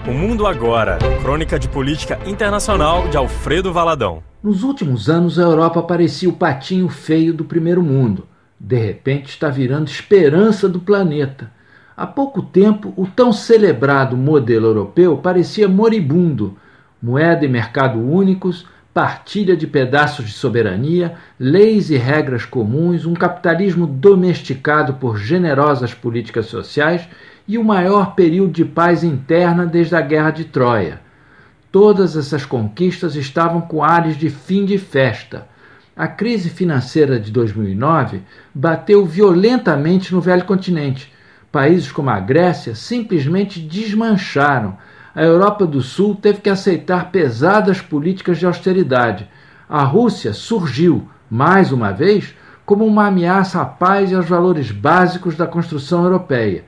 O Mundo Agora, crônica de política internacional de Alfredo Valadão. Nos últimos anos, a Europa parecia o patinho feio do primeiro mundo. De repente, está virando esperança do planeta. Há pouco tempo, o tão celebrado modelo europeu parecia moribundo. Moeda e mercado únicos, partilha de pedaços de soberania, leis e regras comuns, um capitalismo domesticado por generosas políticas sociais e o maior período de paz interna desde a Guerra de Troia. Todas essas conquistas estavam com ares de fim de festa. A crise financeira de 2009 bateu violentamente no velho continente. Países como a Grécia simplesmente desmancharam. A Europa do Sul teve que aceitar pesadas políticas de austeridade. A Rússia surgiu, mais uma vez, como uma ameaça à paz e aos valores básicos da construção europeia.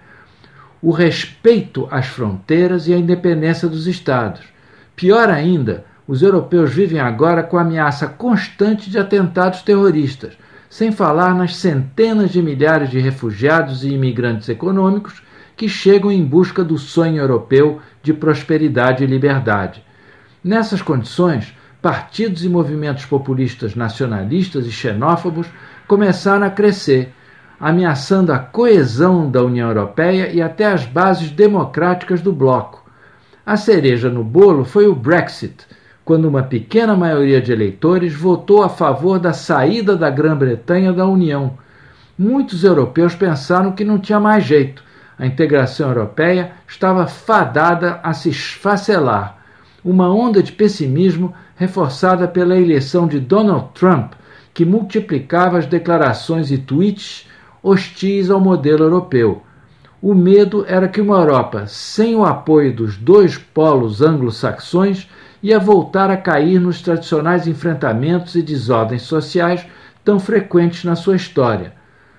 O respeito às fronteiras e à independência dos Estados. Pior ainda, os europeus vivem agora com a ameaça constante de atentados terroristas, sem falar nas centenas de milhares de refugiados e imigrantes econômicos que chegam em busca do sonho europeu de prosperidade e liberdade. Nessas condições, partidos e movimentos populistas nacionalistas e xenófobos começaram a crescer, ameaçando a coesão da União Europeia e até as bases democráticas do bloco. A cereja no bolo foi o Brexit, quando uma pequena maioria de eleitores votou a favor da saída da Grã-Bretanha da União. Muitos europeus pensaram que não tinha mais jeito. A integração europeia estava fadada a se esfacelar. Uma onda de pessimismo reforçada pela eleição de Donald Trump, que multiplicava as declarações e tweets hostis ao modelo europeu. O medo era que uma Europa sem o apoio dos dois polos anglo-saxões ia voltar a cair nos tradicionais enfrentamentos e desordens sociais tão frequentes na sua história.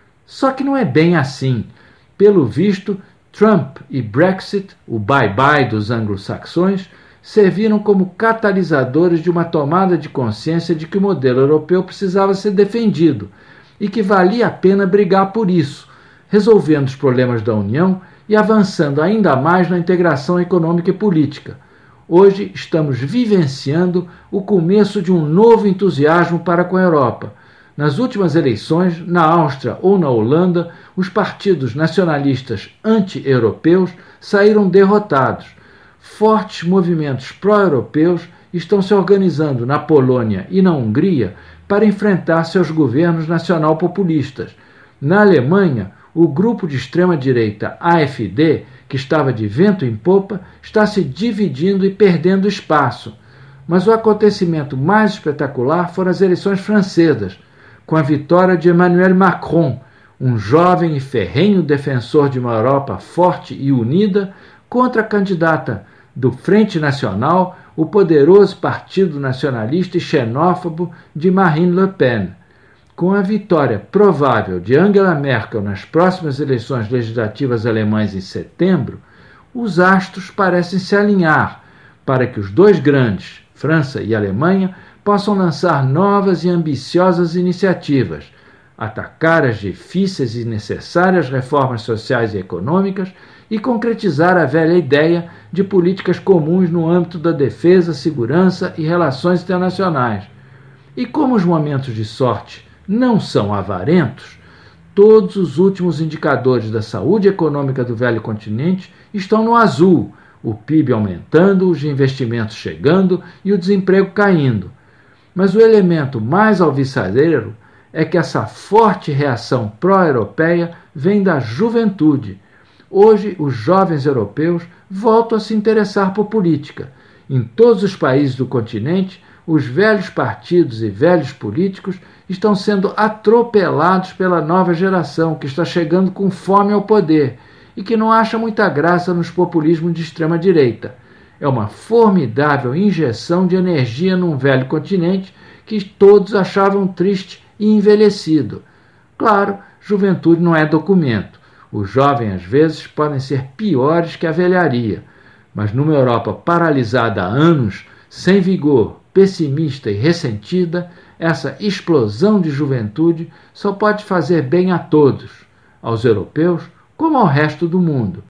Só que não é bem assim. Pelo visto, Trump e Brexit, o bye-bye dos anglo-saxões, serviram como catalisadores de uma tomada de consciência de que o modelo europeu precisava ser defendido e que valia a pena brigar por isso, resolvendo os problemas da União e avançando ainda mais na integração econômica e política. Hoje estamos vivenciando o começo de um novo entusiasmo para com a Europa. Nas últimas eleições, na Áustria ou na Holanda, os partidos nacionalistas anti-europeus saíram derrotados. Fortes movimentos pró-europeus estão se organizando na Polônia e na Hungria para enfrentar seus governos nacional-populistas. Na Alemanha, o grupo de extrema-direita AfD, que estava de vento em popa, está se dividindo e perdendo espaço. Mas o acontecimento mais espetacular foram as eleições francesas, com a vitória de Emmanuel Macron, um jovem e ferrenho defensor de uma Europa forte e unida, contra a candidata do Frente Nacional, o poderoso partido nacionalista e xenófobo de Marine Le Pen. Com a vitória provável de Angela Merkel nas próximas eleições legislativas alemãs em setembro, os astros parecem se alinhar para que os dois grandes, França e Alemanha, possam lançar novas e ambiciosas iniciativas, atacar as difíceis e necessárias reformas sociais e econômicas e concretizar a velha ideia de políticas comuns no âmbito da defesa, segurança e relações internacionais. E como os momentos de sorte não são avarentos, todos os últimos indicadores da saúde econômica do velho continente estão no azul, o PIB aumentando, os investimentos chegando e o desemprego caindo. Mas o elemento mais alvissareiro é que essa forte reação pró-europeia vem da juventude. Hoje, os jovens europeus voltam a se interessar por política. Em todos os países do continente, os velhos partidos e velhos políticos estão sendo atropelados pela nova geração que está chegando com fome ao poder e que não acha muita graça nos populismos de extrema-direita. É uma formidável injeção de energia num velho continente que todos achavam triste e envelhecido. Claro, juventude não é documento. Os jovens, às vezes, podem ser piores que a velharia. Mas numa Europa paralisada há anos, sem vigor, pessimista e ressentida, essa explosão de juventude só pode fazer bem a todos, aos europeus como ao resto do mundo.